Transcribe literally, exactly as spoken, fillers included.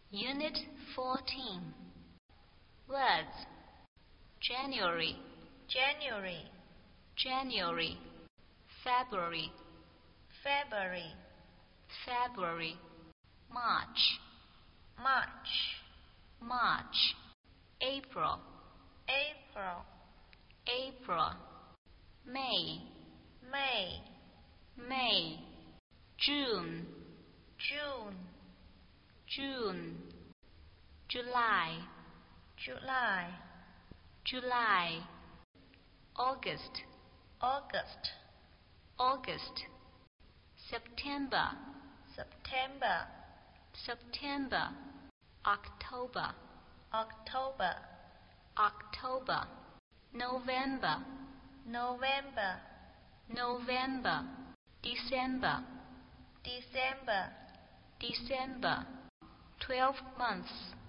Unit fourteen. Words. January, January, January. February, February, February. March, March, March. April, April, April. May, May, May. June, June, June. July, July, July. August, August, August. September, September, September. October, October, October. November, November, November. December, December, December. Twelve months,